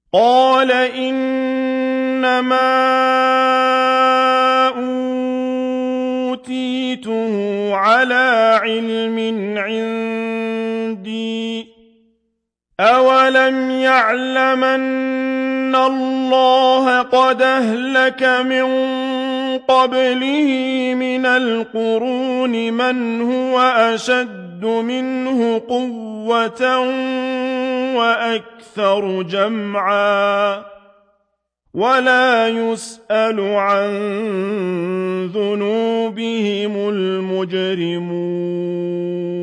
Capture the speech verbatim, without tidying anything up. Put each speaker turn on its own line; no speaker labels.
قَالَ إِنَّمَا أُوتِيتُهُ عَلَىٰ عِلْمٍ عِندِي ۚ أَوَلَمْ يَعْلَمْ أَنَّ اللَّهَ قَدْ أَهْلَكَ مِن قَبْلِهِ مِنَ الْقُرُونِ مَنْ هُوَ أَشَدُّ مِنْهُ قُوَّةً وَأَكْثَرُ جَمْعًا ۚ وَلَا يُسْأَلُ عَن ذُنُوبِهِمُ الْمُجْرِمُونَ